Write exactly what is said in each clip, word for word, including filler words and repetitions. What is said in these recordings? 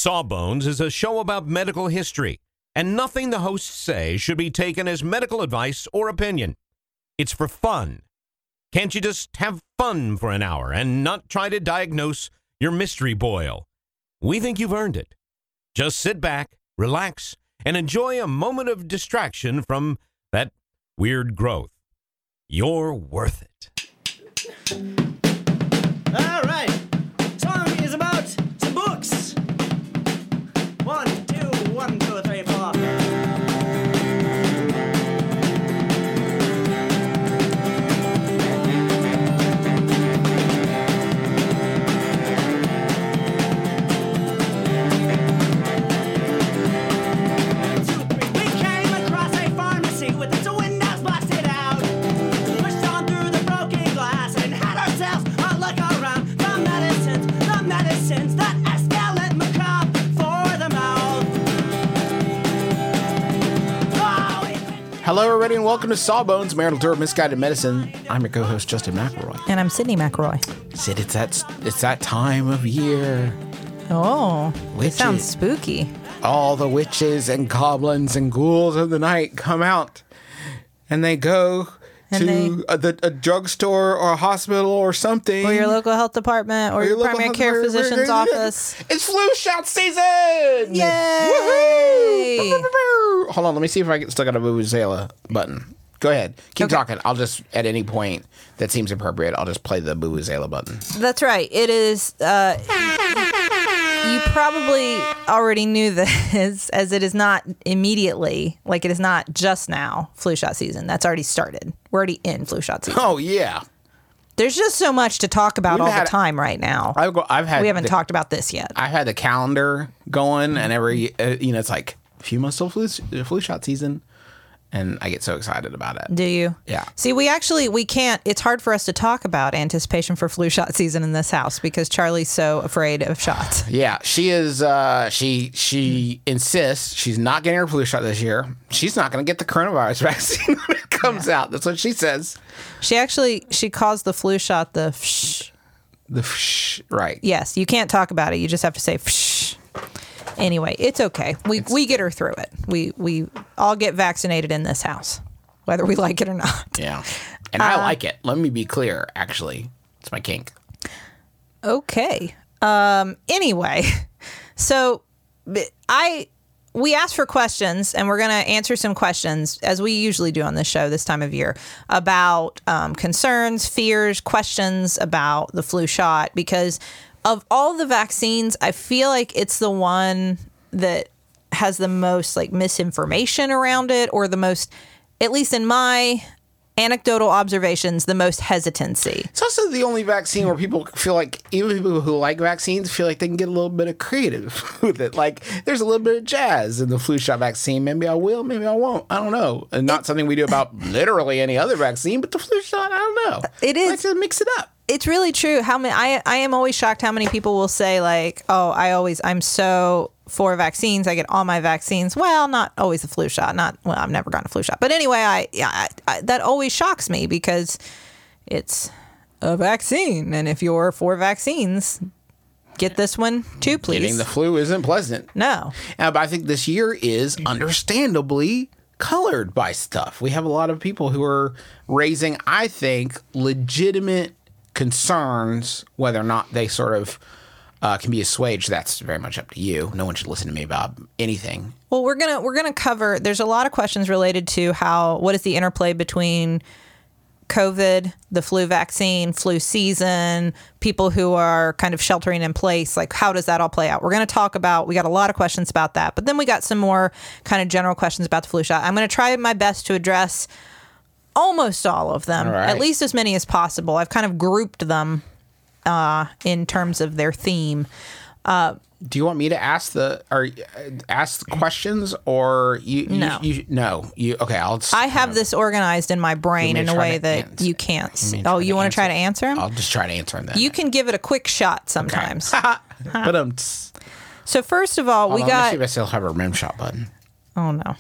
Sawbones is a show about medical history, and nothing the hosts say should be taken as medical advice or opinion. It's for fun. Can't you just have fun for an hour and not try to diagnose your mystery boil? We think you've earned it. Just sit back, relax, and enjoy a moment of distraction from that weird growth. You're worth it. All right. Song is about some books. One, two, one, two, three, four. Hello, everybody, and welcome to Sawbones, Marital Tour of Misguided Medicine. I'm your co-host, Justin McElroy. And I'm Sydney McElroy. Sid, it's that, it's that time of year. Oh, Witches. It sounds spooky. All the witches and goblins and ghouls of the night come out, and they go And to they- a, the, a drugstore or a hospital or something. Or your local health department, or, Or your, local primary health- care where- where- physician's where- office. It's flu shot season! Yay! Woohoo! Hold on, let me see if I can, still got a Vuvuzela button. Go ahead. Keep Okay. talking. I'll just, at any point that seems appropriate, I'll just play the Vuvuzela button. That's right. It is. Uh, you probably already knew this, as it is not immediately, like it is not just now, flu shot season. That's already started. We're already in flu shot season. Oh, yeah. There's just so much to talk about We've all had- the time right now. I've, go, I've had we haven't the, talked about this yet. I've had the calendar going, and every, uh, you know, it's like a few months till flu, flu shot season, and I get so excited about it. Do you? Yeah. See, we actually, we can't, it's hard for us to talk about anticipation for flu shot season in this house because Charlie's so afraid of shots. Yeah, she is. Uh, she she insists she's not getting her flu shot this year. She's not going to get the coronavirus vaccine when it comes out. That's what she says. She actually, she calls the flu shot the fsh. The fsh, right. Yes, you can't talk about it. You just have to say fsh. Anyway, it's okay. We It's- we get her through it. We we all get vaccinated in this house, whether we like it or not. Yeah, and I like it. Let me be clear. Actually, it's my kink. Okay. Um. Anyway, so b- I we asked for questions, and we're going to answer some questions as we usually do on this show this time of year about um, concerns, fears, questions about the flu shot, because of all the vaccines, I feel like it's the one that has the most like misinformation around it, or the most, at least in my anecdotal observations, the most hesitancy. It's also the only vaccine where people feel like, even people who like vaccines, feel like they can get a little bit of creative with it. Like, there's a little bit of jazz in the flu shot vaccine. Maybe I will, maybe I won't. I don't know. And not something we do about literally any other vaccine, but the flu shot, I don't know. It is- I like to mix it up. It's really true. How many? I I am always shocked how many people will say like, "Oh, I always I'm so for vaccines. I get all my vaccines." Well, not always a flu shot. Not well. I've never gotten a flu shot. But anyway, I yeah, I, I, that always shocks me because it's a vaccine, and if you're for vaccines, get this one too, please. Getting the flu isn't pleasant. No. Uh, but I think this year is understandably colored by stuff. We have a lot of people who are raising, I think, legitimate concerns, whether or not they sort of uh, can be assuaged. That's very much up to you. No one should listen to me about anything. Well, we're gonna we're gonna cover. There's a lot of questions related to how what is the interplay between COVID, the flu vaccine, flu season, people who are kind of sheltering in place. Like, how does that all play out? We're going to talk about. We got a lot of questions about that, but then we got some more kind of general questions about the flu shot. I'm going to try my best to address almost all of them, All right. at least as many as possible. I've kind of grouped them uh, in terms of their theme. Do you want me to ask the or uh, ask the questions, or you? No. You, you, no. You okay? I'll. Just, I have this organized in my brain me in to a try way to that answer- you can't. You mean Oh, try you to want to try answer? to answer them? I'll just try to answer them then. You can give it a quick shot sometimes. but um. So first of all, we Hold on, let me got. see if I still have a rim shot button. Oh no.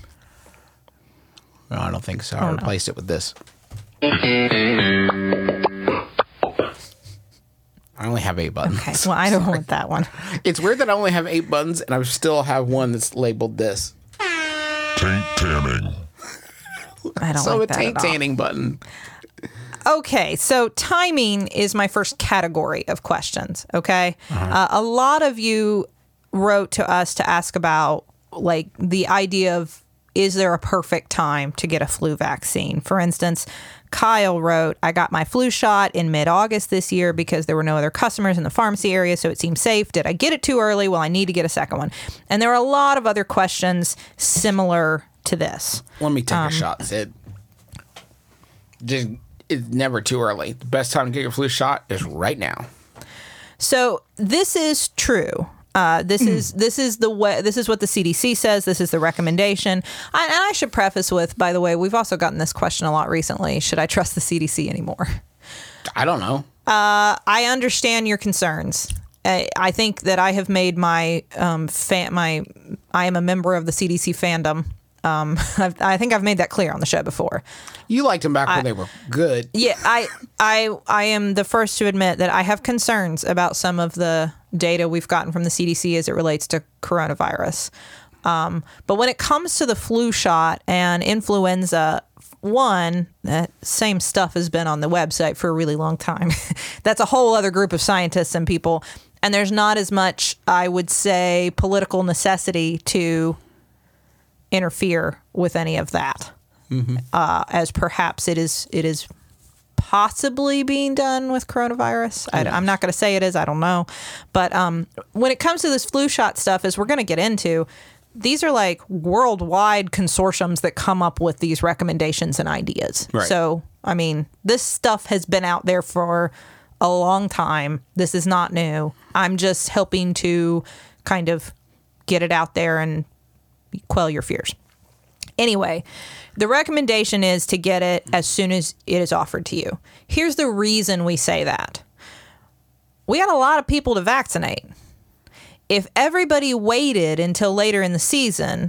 No, I don't think so. Oh, I no. replaced it with this. I only have eight buttons. Okay, well, I don't want that one. It's weird that I only have eight buttons and I still have one that's labeled this. Taint tanning. I don't So like a that taint at all. tanning button. Okay, so timing is my first category of questions, okay? Uh, a lot of you wrote to us to ask about, like, the idea of, is there a perfect time to get a flu vaccine? For instance, Kyle wrote, I got my flu shot in mid-August this year because there were no other customers in the pharmacy area, so it seemed safe. Did I get it too early? Well, I need to get a second one. And there were a lot of other questions similar to this. Let me take Um, a shot, Sid. Just, it's never too early. The best time to get your flu shot is right now. So this is true. Uh, this is this is the way. This is what the C D C says. This is the recommendation. I, and I should preface with, by the way, we've also gotten this question a lot recently. Should I trust the C D C anymore? I don't know. I understand your concerns. I, I think that I have made my um, fan, my I am a member of the C D C fandom. Um, I've, I think I've made that clear on the show before. You liked them back when they were good. Yeah, I, I, I am the first to admit that I have concerns about some of the data we've gotten from the C D C as it relates to coronavirus. Um, but when it comes to the flu shot and influenza, one, that same stuff has been on the website for a really long time. That's a whole other group of scientists and people. And there's not as much, I would say, political necessity to interfere with any of that, mm-hmm. uh, as perhaps it is it is possibly being done with coronavirus. I, I'm not going to say it is. I don't know. But um, when it comes to this flu shot stuff, as we're going to get into, these are like worldwide consortiums that come up with these recommendations and ideas. Right. So, I mean, this stuff has been out there for a long time. This is not new. I'm just helping to kind of get it out there and quell your fears. Anyway, the recommendation is to get it as soon as it is offered to you. Here's the reason we say that. We got a lot of people to vaccinate. If everybody waited until later in the season,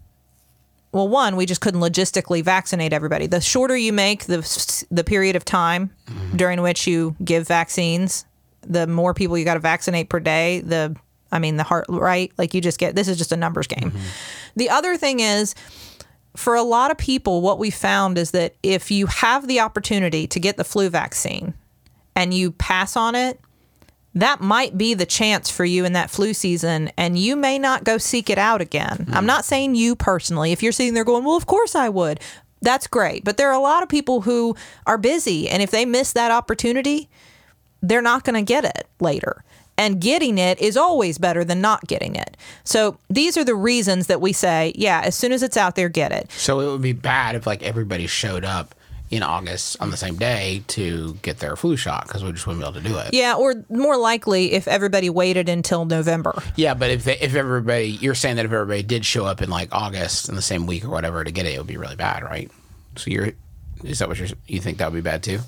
well, one, we just couldn't logistically vaccinate everybody. The shorter you make the the period of time mm-hmm. during which you give vaccines, the more people you got to vaccinate per day, the I mean, the heart, right? Like you just get, this is just a numbers game. Mm-hmm. The other thing is, for a lot of people, what we found is that if you have the opportunity to get the flu vaccine and you pass on it, that might be the chance for you in that flu season, and you may not go seek it out again. Mm-hmm. I'm not saying you personally. If you're sitting there going, well, of course I would. That's great. But there are a lot of people who are busy, and if they miss that opportunity, they're not going to get it later. And getting it is always better than not getting it. So these are the reasons that we say, yeah, as soon as it's out there, get it. So it would be bad if like everybody showed up in August on the same day to get their flu shot because we just wouldn't be able to do it. Yeah, or more likely if everybody waited until November. Yeah, but if they, if everybody, you're saying that if everybody did show up in like August in the same week or whatever to get it, it would be really bad, right? So you're, is that what you're, you think that would be bad too?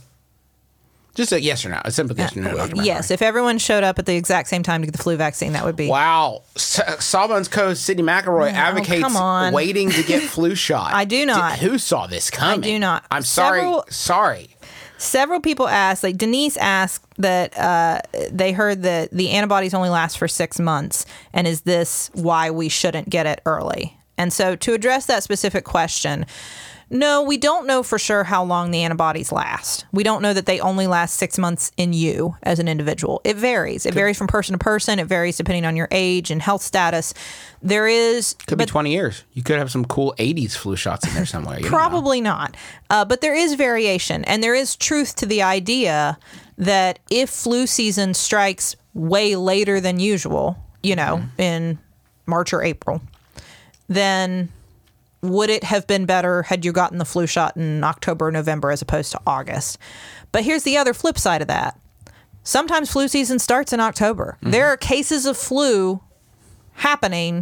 Just a yes or no. A simple yes or no. Doctor Yes, if everyone showed up at the exact same time to get the flu vaccine, that would be. Wow. S- Sawbones Co. Sydney McElroy Oh, advocates come on. waiting to get flu shot. I do not. Did, who saw this coming? I do not. I'm sorry. Several- sorry. Several people asked, like Denise asked that uh, they heard that the antibodies only last for six months. And is this why we shouldn't get it early? And so to address that specific question, no, we don't know for sure how long the antibodies last. We don't know that they only last six months in you as an individual. It varies. It varies from person to person. It varies depending on your age and health status. There is... Could be twenty years. You could have some cool eighties flu shots in there somewhere. You Probably not. Uh, but there is variation. And there is truth to the idea that if flu season strikes way later than usual, you know, mm-hmm. in March or April, then... would it have been better had you gotten the flu shot in October or November as opposed to August? But here's the other flip side of that. Sometimes flu season starts in October. Mm-hmm. There are cases of flu happening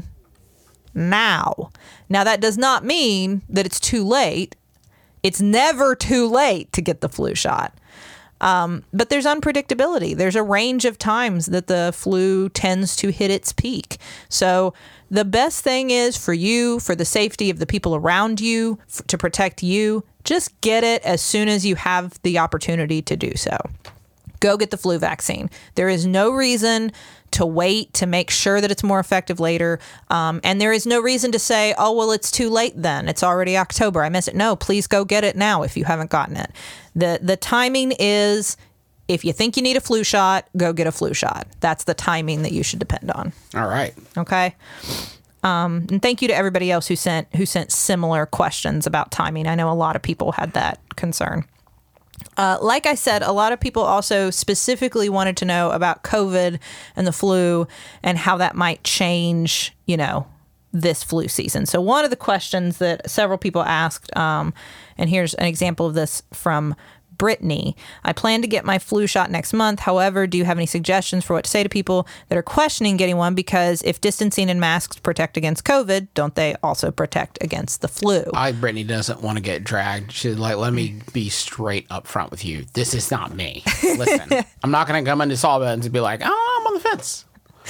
now. Now, that does not mean that it's too late. It's never too late to get the flu shot. Um, but there's unpredictability. There's a range of times that the flu tends to hit its peak. So the best thing is for you, for the safety of the people around you, f- to protect you, just get it as soon as you have the opportunity to do so. go get the flu vaccine. There is no reason to wait to make sure that it's more effective later. Um, and there is no reason to say, oh, well, it's too late then. It's already October. I miss it. No, please go get it now if you haven't gotten it. The The timing is, if you think you need a flu shot, go get a flu shot. That's the timing that you should depend on. All right. Okay. Um, and thank you to everybody else who sent who sent similar questions about timing. I know a lot of people had that concern. Uh, like I said, a lot of people also specifically wanted to know about COVID and the flu and how that might change, you know, this flu season. So one of the questions that several people asked, um, and here's an example of this from Brittany. I plan to get my flu shot next month. However, do you have any suggestions for what to say to people that are questioning getting one? Because if distancing and masks protect against COVID, don't they also protect against the flu? I, Brittany doesn't want to get dragged. She's like, let me be straight up front with you. This is not me. Listen, I'm not going to come into Sawbones and be like, oh, I'm on the fence.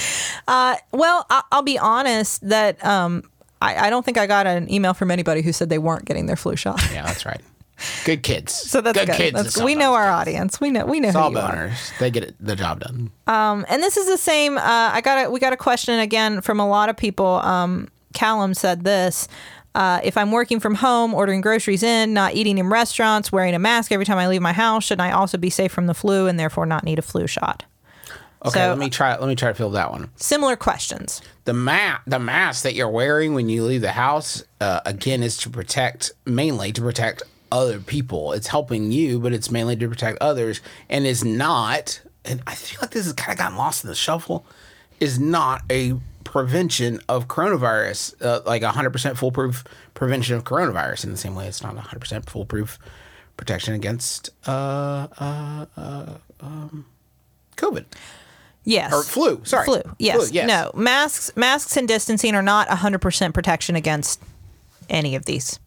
Uh, well, I- I'll be honest that um, I-, I don't think I got an email from anybody who said they weren't getting their flu shot. Yeah, that's right. Good kids. So that's good. good. kids. That's, we know our audience. We know we know who you are. Sawboners, they get it, the job done. Um, and this is the same. Uh, I got a, we got a question again from a lot of people. Um, Callum said this. Uh, if I'm working from home, ordering groceries in, not eating in restaurants, wearing a mask every time I leave my house, shouldn't I also be safe from the flu and therefore not need a flu shot? Okay, So- let me try. Let me try to fill that one. Similar questions. The ma- the mask that you're wearing when you leave the house, uh, again, is to protect, mainly to protect other people. It's helping you, but it's mainly to protect others, and is not, and I feel like this has kind of gotten lost in the shuffle, is not a prevention of coronavirus, uh, like one hundred percent foolproof prevention of coronavirus. In the same way, it's not one hundred percent foolproof protection against uh, uh, uh, um, COVID. Yes. Or flu, sorry. Flu. Yes. Flu, yes. No. Masks, masks and distancing are not one hundred percent protection against any of these.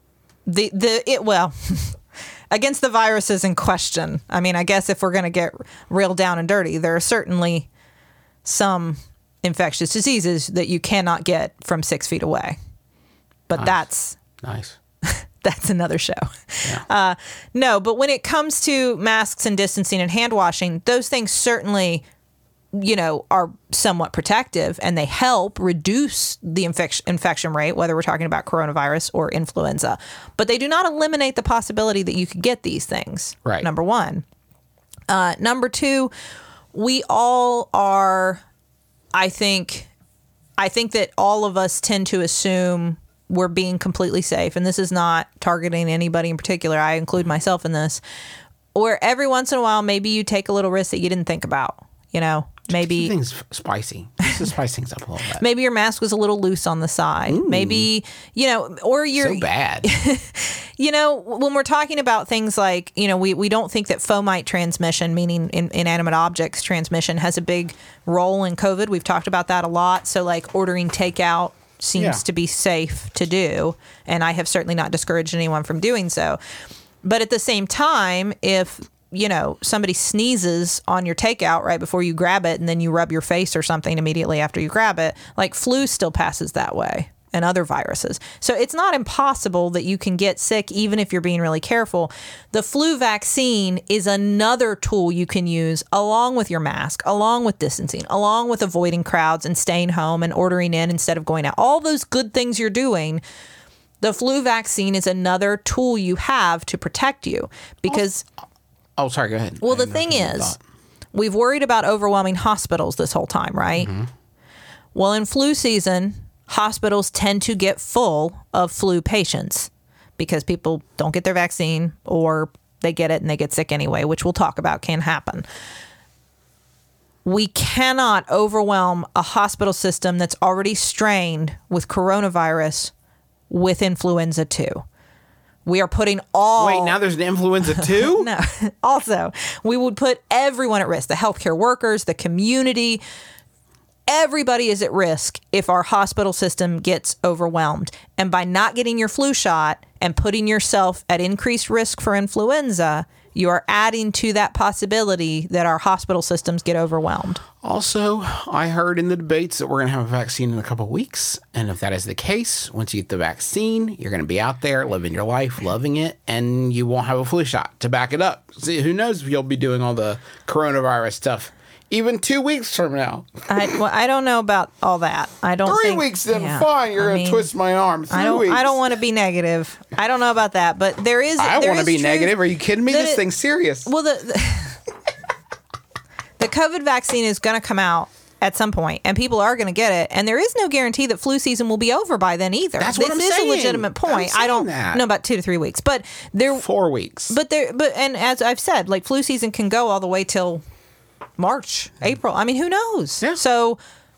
The the it well against the viruses in question. I mean, I guess if we're going to get real down and dirty, there are certainly some infectious diseases that you cannot get from six feet away. But Nice. that's Nice. that's another show. Yeah. Uh, no, but when it comes to masks and distancing and hand washing, those things certainly, you know, are somewhat protective and they help reduce the infection infection rate, whether we're talking about coronavirus or influenza. But they do not eliminate the possibility that you could get these things. Right. Number one. Uh, number two, we all are, I think, I think that all of us tend to assume we're being completely safe. And this is not targeting anybody in particular. I include myself in this. Where every once in a while, maybe you take a little risk that you didn't think about, you know? Maybe Things spicy. Just to spice things up a little bit. maybe your mask was a little loose on the side. Maybe, you know, or you're So bad. you know, when we're talking about things like, you know, we, we don't think that fomite transmission, meaning in, inanimate objects transmission, has a big role in COVID. We've talked about that a lot. So like ordering takeout seems Yeah. to be safe to do. And I have certainly not discouraged anyone from doing so. But at the same time, if you know, somebody sneezes on your takeout right before you grab it and then you rub your face or something immediately after you grab it, like flu still passes that way and other viruses. So it's not impossible that you can get sick even if you're being really careful. The flu vaccine is another tool you can use along with your mask, along with distancing, along with avoiding crowds and staying home and ordering in instead of going out. All those good things you're doing, the flu vaccine is another tool you have to protect you because... Oh, sorry, go ahead. Well, I the didn't know thing if you had a is, thought. we've worried about overwhelming hospitals this whole time, right? Mm-hmm. Well, in flu season, hospitals tend to get full of flu patients because people don't get their vaccine or they get it and they get sick anyway, which we'll talk about can happen. We cannot overwhelm a hospital system that's already strained with coronavirus with influenza too. We are putting all... Wait, now there's an influenza too? No. Also, we would put everyone at risk, the healthcare workers, the community. Everybody is at risk if our hospital system gets overwhelmed. And by not getting your flu shot and putting yourself at increased risk for influenza, you are adding to that possibility that our hospital systems get overwhelmed. Also, I heard in the debates that we're going to have a vaccine in a couple of weeks. And if that is the case, once you get the vaccine, you're going to be out there living your life, loving it, and you won't have a flu shot to back it up. See, who knows if you'll be doing all the coronavirus stuff even two weeks from now. I, well, I don't know about all that. I don't Three think, weeks then, yeah, fine. You're I going mean, to twist my arm. Three I don't. weeks. I don't want to be negative. I don't know about that, but there is. I there want to is be truth negative. Are you kidding me? that This it- thing's serious. Well, the the, the COVID vaccine is going to come out at some point, and people are going to get it. And there is no guarantee that flu season will be over by then either. That's this what I'm is saying. a legitimate point. I'm I don't saying that. know about two to three weeks, but there. Four weeks. But there. But and as I've said, like flu season can go all the way till March, April. I mean, who knows? Yeah. So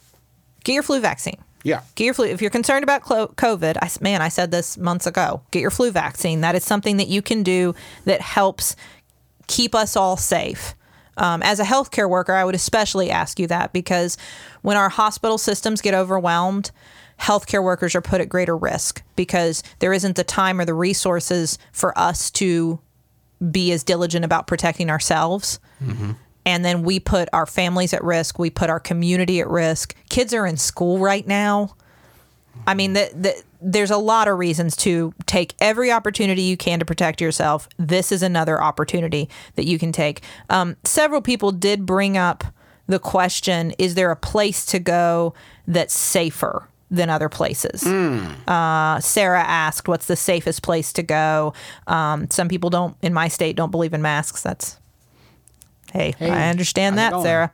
get your flu vaccine. yeah. Get your flu. If you're concerned about clo- COVID, I, man, I said this months ago. Get your flu vaccine. That is something that you can do that helps keep us all safe. Um, as a healthcare worker, I would especially ask you that because when our hospital systems get overwhelmed, healthcare workers are put at greater risk because there isn't the time or the resources for us to be as diligent about protecting ourselves. Mm-hmm. And then we put our families at risk. We put our community at risk. Kids are in school right now. I mean, the, the, there's a lot of reasons to take every opportunity you can to protect yourself. This is another opportunity that you can take. Um, several people did bring up the question, is there a place to go that's safer than other places? Mm. Uh, Sarah asked, what's the safest place to go? Um, some people don't, in my state, don't believe in masks. That's, hey, Hey, I understand how's it that, going? Sarah.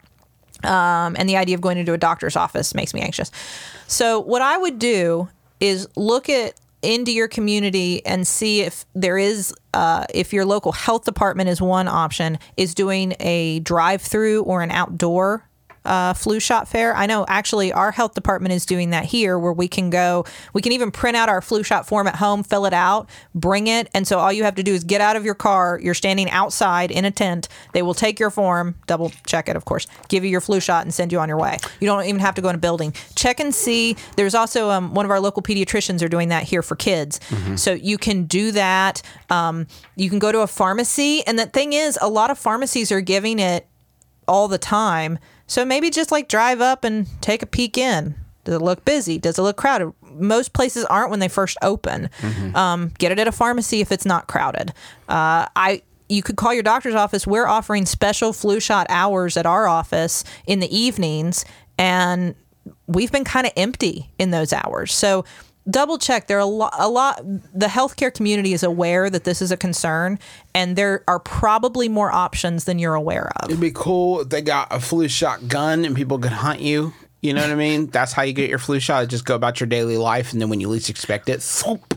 Um, and the idea of going into a doctor's office makes me anxious. So what I would do is look at into your community and see if there is, uh, if your local health department is one option, is doing a drive-through or an outdoor uh, flu shot fair. I know actually our health department is doing that here where we can go, we can even print out our flu shot form at home, fill it out, bring it. And so all you have to do is get out of your car. You're standing outside in a tent. They will take your form, double check it, of course, give you your flu shot and send you on your way. You don't even have to go in a building. Check and see. There's also um, one of our local pediatricians are doing that here for kids. Mm-hmm. So you can do that. Um, you can go to a pharmacy. And the thing is, a lot of pharmacies are giving it all the time. So maybe just like drive up and take a peek in. Does it look busy? Does it look crowded? Most places aren't when they first open. Mm-hmm. Um, get it at a pharmacy if it's not crowded. Uh, I you could call your doctor's office. We're offering special flu shot hours at our office in the evenings, and we've been kind of empty in those hours. So double check. There are a lot, a lot. The healthcare community is aware that this is a concern, and there are probably more options than you're aware of. It'd be cool if they got a flu shot gun and people could hunt you. You know what I mean? That's how you get your flu shot. Just go about your daily life, and then when you least expect it, swoop,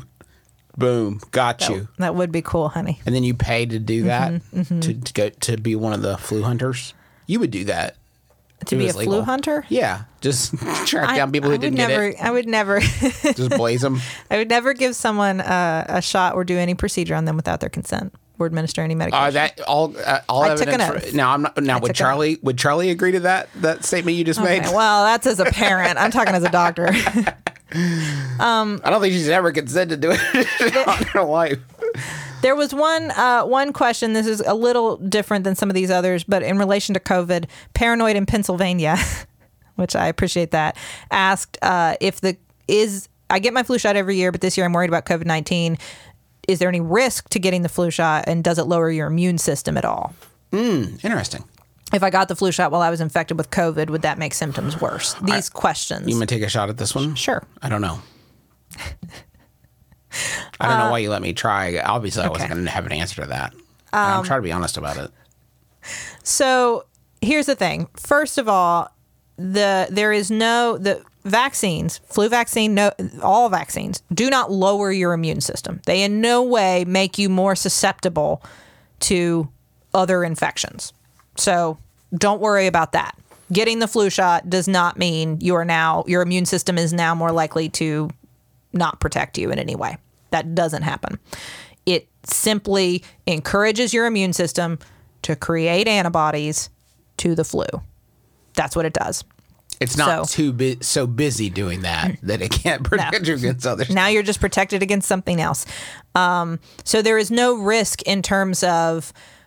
boom, got That, you. that would be cool, honey. And then you pay to do that Mm-hmm, mm-hmm. to, to go to be one of the flu hunters. You would do that. To It be a was flu legal. hunter? Yeah, just track I, down people who I would didn't never, get I would never. it. Just blaze them. I would never give someone uh, a shot or do any procedure on them without their consent or administer any medication. Uh, that all uh, all I took an evidence. oath. For, now I'm not. Now I would took an Charlie would Charlie agree to that that statement you just Okay, made? well, that's as a parent. I'm talking as a doctor. I don't think she's ever consented to it on her life. There was one uh, one question. This is a little different than some of these others, but in relation to COVID, Paranoid in Pennsylvania, which I appreciate that, asked uh, if the is I get my flu shot every year, but this year I'm worried about COVID nineteen. Is there any risk to getting the flu shot, and does it lower your immune system at all? Mm, interesting. If I got the flu shot while I was infected with COVID, would that make symptoms worse? These I, questions. You want to take a shot at this one? Sure. I don't know. I don't know why you let me try. Obviously, I wasn't okay. going to have an answer to that. Um, I'm trying to be honest about it. So here's the thing. First of all, the there is no the vaccines, flu vaccine, no all vaccines do not lower your immune system. They in no way make you more susceptible to other infections. So don't worry about that. Getting the flu shot does not mean you are now your immune system is now more likely to not protect you in any way. That doesn't happen. It simply encourages your immune system to create antibodies to the flu. That's what it does. It's not So- too bu- so busy doing that that it can't protect you against others. Now you're just protected against something else. Um, so there is no risk in terms of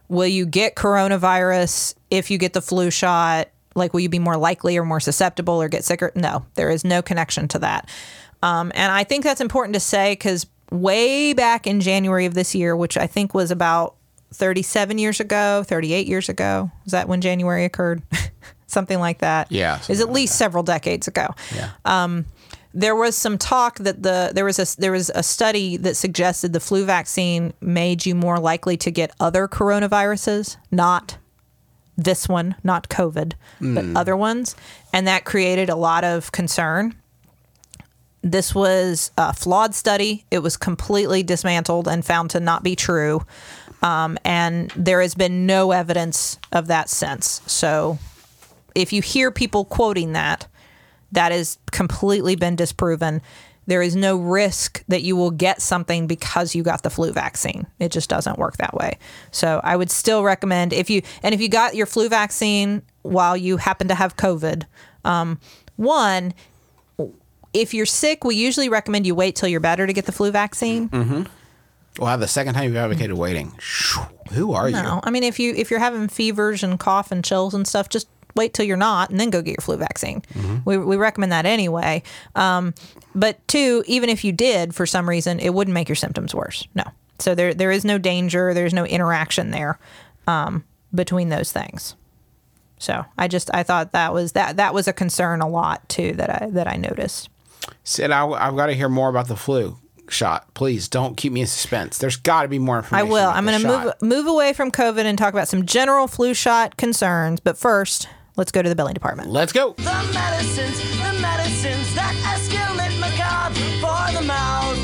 will you get coronavirus if you get the flu shot? Like, will you be more likely or more susceptible or get sicker? No, there is no connection to that. Um, and I think that's important to say because way back in January of this year, which I think was about thirty-seven years ago, thirty-eight years ago, is that when January occurred? Something like that. Yeah. Is at least several decades ago. Yeah. Um, there was some talk that the there was a there was a study that suggested the flu vaccine made you more likely to get other coronaviruses, not this one, not COVID, mm. but other ones, and that created a lot of concern. This was a flawed study. It was completely dismantled and found to not be true, um, and there has been no evidence of that since. So, if you hear people quoting that, that has completely been disproven. There is no risk that you will get something because you got the flu vaccine. It just doesn't work that way. So I would still recommend if you, and if you got your flu vaccine while you happen to have COVID, um, one, if you're sick, we usually recommend you wait till you're better to get the flu vaccine. Mm-hmm. Wow, the second time you've advocated waiting. Who are you? No, I mean, if you, if you're having fevers and cough and chills and stuff, just wait till you're not and then go get your flu vaccine. Mm-hmm. We, we recommend that anyway. Um, but two, even if you did for some reason, it wouldn't make your symptoms worse. No. So there there is no danger. There's no interaction there um, between those things. So I just I thought that was that that was a concern a lot too that I that I noticed. Sid, I, I've got to hear more about the flu shot. Please don't keep me in suspense. There's got to be more information. I will. About I'm going to move move away from COVID and talk about some general flu shot concerns. But first, let's go to the billing department. Let's go. The medicines, the medicines that escalate macabre for the mouth.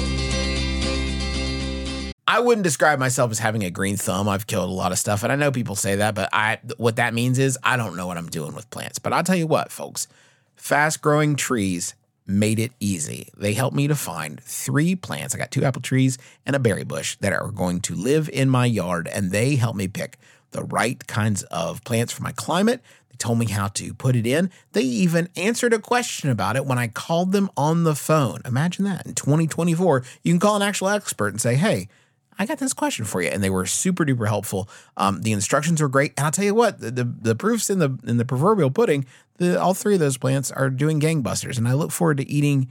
I wouldn't describe myself as having a green thumb. I've killed a lot of stuff, and I know people say that, but I what that means is I don't know what I'm doing with plants. But I'll tell you what, folks, fast-growing trees made it easy. They helped me to find three plants. I got two apple trees and a berry bush that are going to live in my yard, and they helped me pick the right kinds of plants for my climate. They told me how to put it in. They even answered a question about it when I called them on the phone. Imagine that. In twenty twenty-four, you can call an actual expert and say, hey, I got this question for you. And they were super duper helpful. Um, the instructions were great. And I'll tell you what, the, the, the proof's in the in the proverbial pudding. The, all three of those plants are doing gangbusters. And I look forward to eating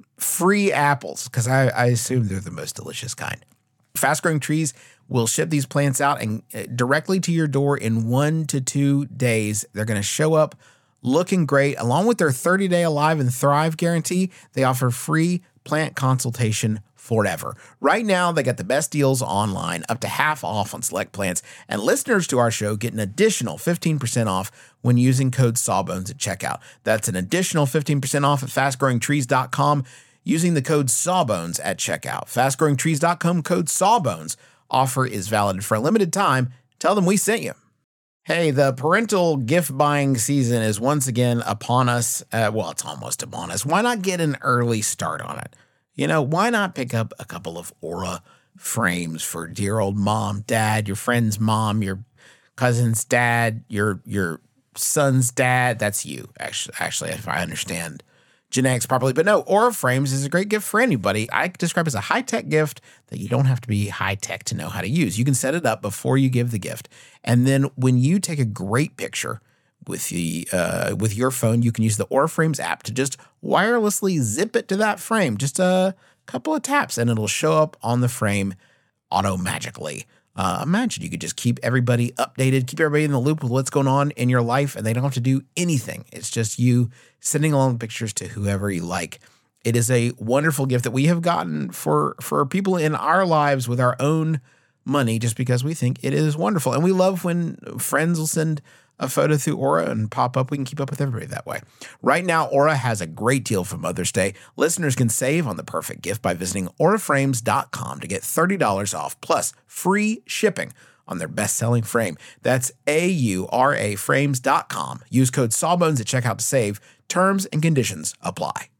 free apples because I, I assume they're the most delicious kind. Fast growing trees will ship these plants out and uh, directly to your door in one to two days. They're going to show up looking great. Along with their thirty day Alive and Thrive guarantee, they offer free plant consultation forever. Right now, they got the best deals online, up to half off on select plants, and listeners to our show get an additional fifteen percent off when using code Sawbones at checkout. That's an additional fifteen percent off at fast growing trees dot com using the code Sawbones at checkout. fast growing trees dot com code Sawbones. Offer is valid for a limited time. Tell them we sent you. Hey, the parental gift buying season is once again upon us. Uh, well, it's almost upon us. Why not get an early start on it? You know, why not pick up a couple of Aura frames for dear old mom, dad, your friend's mom, your cousin's dad, your your son's dad? That's you, actually, actually, if I understand genetics properly. But no, Aura frames is a great gift for anybody. I describe it as a high-tech gift that you don't have to be high-tech to know how to use. You can set it up before you give the gift. And then when you take a great picture with the uh, with your phone, you can use the Aura Frames app to just wirelessly zip it to that frame. Just a couple of taps, and it'll show up on the frame auto-magically. Uh, imagine you could just keep everybody updated, keep everybody in the loop with what's going on in your life, and they don't have to do anything. It's just you sending along pictures to whoever you like. It is a wonderful gift that we have gotten for, for people in our lives with our own money just because we think it is wonderful. And we love when friends will send a photo through Aura and pop up. We can keep up with everybody that way. Right now, Aura has a great deal for Mother's Day. Listeners can save on the perfect gift by visiting aura frames dot com to get thirty dollars off plus free shipping on their best-selling frame. That's A U R A frames dot com. Use code Sawbones at checkout to save. Terms and conditions apply.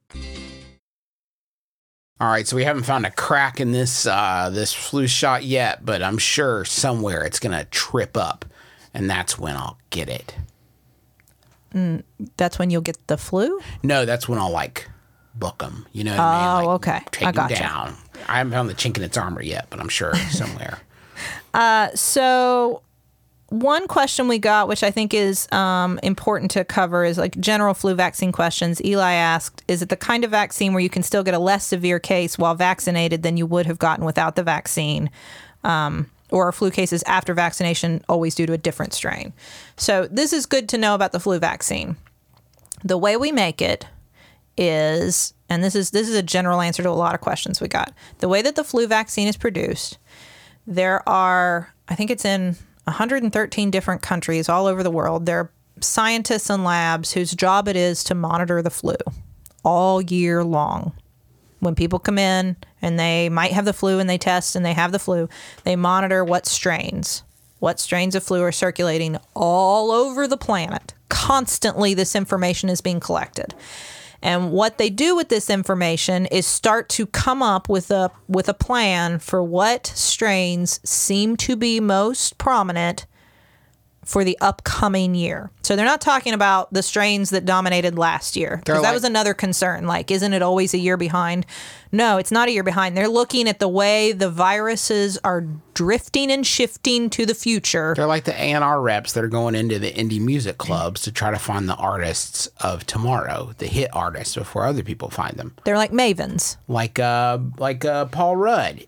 All right, so we haven't found a crack in this uh, this flu shot yet, but I'm sure somewhere it's going to trip up. And that's when I'll get it. Mm, that's when you'll get the flu? No, that's when I'll, like, book them. You know what oh, I mean? Like, okay. Take I them gotcha. down. I haven't found the chink in its armor yet, but I'm sure somewhere. uh, so one question we got, which I think is um, important to cover, is like general flu vaccine questions. Eli asked, is it the kind of vaccine where you can still get a less severe case while vaccinated than you would have gotten without the vaccine? Um, or are flu cases after vaccination always due to a different strain? So this is good to know about the flu vaccine. The way we make it is, and this is this is a general answer to a lot of questions we got. The way that the flu vaccine is produced, there are, I think it's in one hundred thirteen different countries all over the world. There are scientists and labs whose job it is to monitor the flu all year long. When people come in and they might have the flu and they test and they have the flu, they monitor what strains, what strains of flu are circulating all over the planet. Constantly, this information is being collected. And what they do with this information is start to come up with a with a plan for what strains seem to be most prominent for the upcoming year. So they're not talking about the strains that dominated last year, because that like- was another concern. Like, isn't it always a year behind? No, it's not a year behind. They're looking at the way the viruses are drifting and shifting to the future. They're like the A and R reps that are going into the indie music clubs to try to find the artists of tomorrow, the hit artists, before other people find them. They're like mavens. Like uh, like uh, Paul Rudd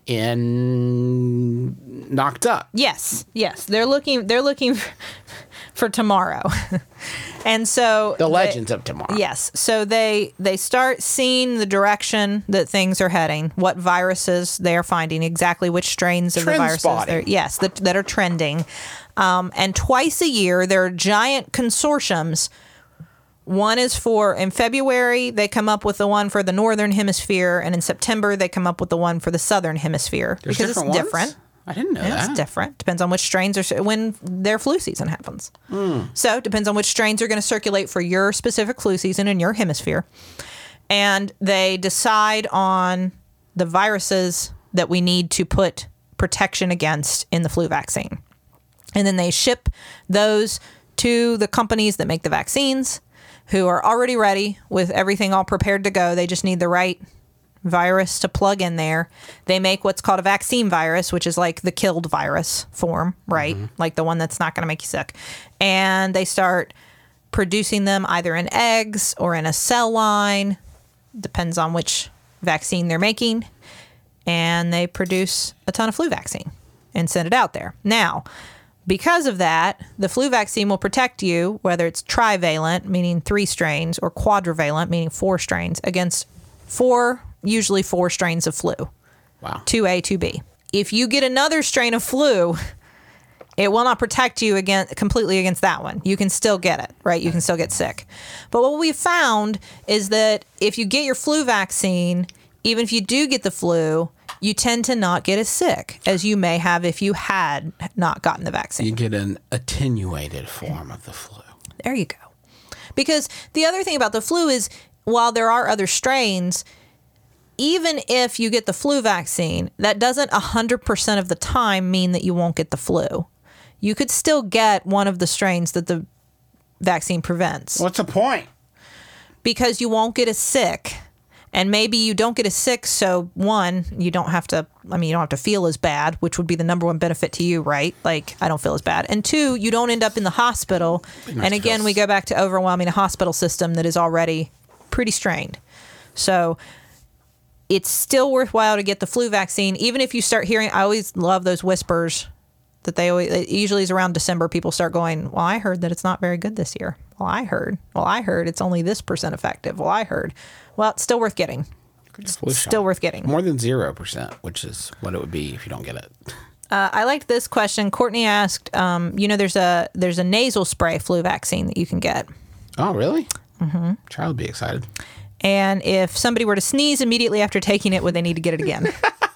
in Knocked Up. Yes, yes. They're looking. They're looking for, for tomorrow, and so The they- Legends of Tomorrow. Yes. So they they start seeing the direction that things are heading, what viruses they are finding, exactly which strains of Trend the viruses spotting. they're yes that that are trending, um, and twice a year there are giant consortiums. One is for, in February, they come up with the one for the Northern Hemisphere, and in September, they come up with the one for the Southern Hemisphere. There's because different it's ones? different. I didn't know Yeah, that. it's different. Depends on which strains are, when their flu season happens. So it depends on which strains are going to circulate for your specific flu season in your hemisphere. And they decide on the viruses that we need to put protection against in the flu vaccine. And then they ship those to the companies that make the vaccines, who are already ready with everything all prepared to go. They just need the right virus to plug in there. They make what's called a vaccine virus, which is like the killed virus form, right? Like the one that's not going to make you sick. And they start producing them either in eggs or in a cell line, depends on which vaccine they're making. And they produce a ton of flu vaccine and send it out there. Now, because of that, the flu vaccine will protect you, whether it's trivalent, meaning three strains, or quadrivalent, meaning four strains, against four, usually four strains of flu. Wow. two A, two B. If you get another strain of flu, it will not protect you against, completely against that one. You can still get it, right? You can still get sick. But what we found is that if you get your flu vaccine, even if you do get the flu, you tend to not get as sick as you may have if you had not gotten the vaccine. You get an attenuated form of the flu. There you go. Because the other thing about the flu is, while there are other strains, even if you get the flu vaccine, that doesn't one hundred percent of the time mean that you won't get the flu. You could still get one of the strains that the vaccine prevents, What's the point? because you won't get as sick. And maybe you don't get as sick, so one, you don't have to, I mean, you don't have to feel as bad, which would be the number one benefit to you, right? Like, I don't feel as bad. And two, you don't end up in the hospital. nice And to again, feel we s- go back to overwhelming a hospital system that is already pretty strained. So it's still worthwhile to get the flu vaccine, even if you start hearing, I always love those whispers that they always, it usually is around December, people start going, well, I heard that it's not very good this year. Well, I heard. Well, I heard it's only this percent effective. Well, I heard. Well, it's still worth getting. Flu shot. Still worth getting. More than zero percent, which is what it would be if you don't get it. Uh, I liked this question. Courtney asked, um, you know, there's a there's a nasal spray flu vaccine that you can get. Oh, really? Mm-hmm. Charlie would be excited. And if somebody were to sneeze immediately after taking it, would they need to get it again?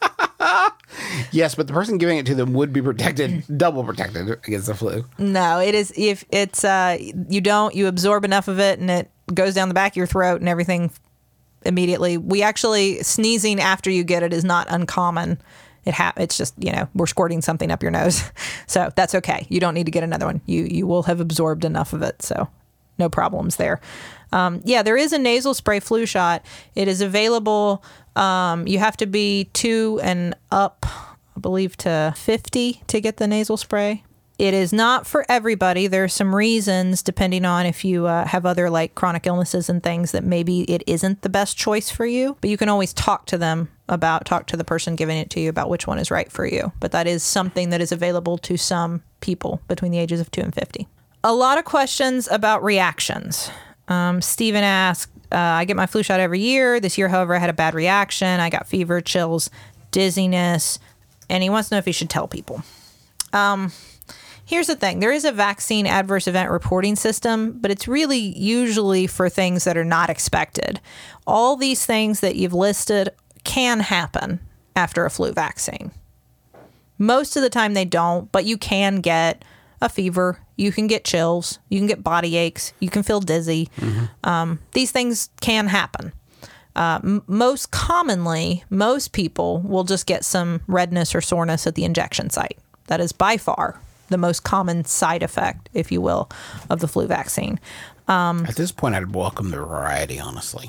Yes, but the person giving it to them would be protected, double protected against the flu. No, it is, if it's, uh, you don't, you absorb enough of it and it goes down the back of your throat and everything immediately. We actually, sneezing after you get it is not uncommon. It ha- It's just, you know, we're squirting something up your nose. So that's okay. You don't need to get another one. You, you will have absorbed enough of it. So no problems there. Um, yeah, there is a nasal spray flu shot. It is available. Um, you have to be two and up, I believe, to fifty to get the nasal spray. It is not for everybody. There are some reasons, depending on if you uh, have other like chronic illnesses and things, that maybe it isn't the best choice for you. But you can always talk to them about, talk to the person giving it to you about which one is right for you. But that is something that is available to some people between the ages of two and fifty. A lot of questions about reactions. Um, Stephen asked, uh, I get my flu shot every year. This year, however, I had a bad reaction. I got fever, chills, dizziness, and he wants to know if he should tell people. Um... Here's the thing. There is a vaccine adverse event reporting system, but it's really usually for things that are not expected. All these things that you've listed can happen after a flu vaccine. Most of the time they don't, but you can get a fever. You can get chills. You can get body aches. You can feel dizzy. Mm-hmm. Um, these things can happen. Uh, m- most commonly, most people will just get some redness or soreness at the injection site. That is by far the most common side effect, if you will, of the flu vaccine. Um, At this point, I'd welcome the variety, honestly.